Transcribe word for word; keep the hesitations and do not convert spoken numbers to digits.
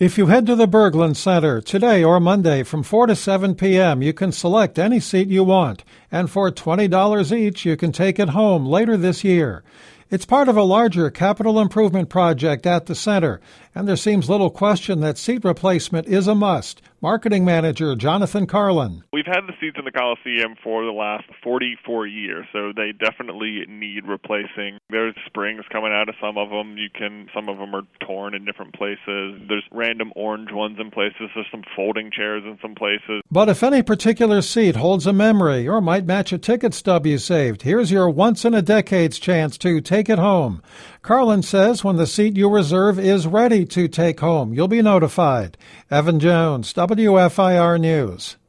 If you head to the Berglund Center today or Monday from four to seven p.m., you can select any seat you want, and for twenty dollars each, you can take it home later this year. It's part of a larger capital improvement project at the center, and there seems little question that seat replacement is a must. Marketing Manager Jonathan Carlin. We've had the seats in the Coliseum for the last forty-four years, so they definitely need replacing. There's springs coming out of some of them. You can, some of them are torn in different places. There's random orange ones in places. There's some folding chairs in some places. But if any particular seat holds a memory or might match a ticket stub you saved, here's your once-in-a-decades chance to take it home. Carlin says when the seat you reserve is ready to take home, you'll be notified. Evan Jones, W F I R News.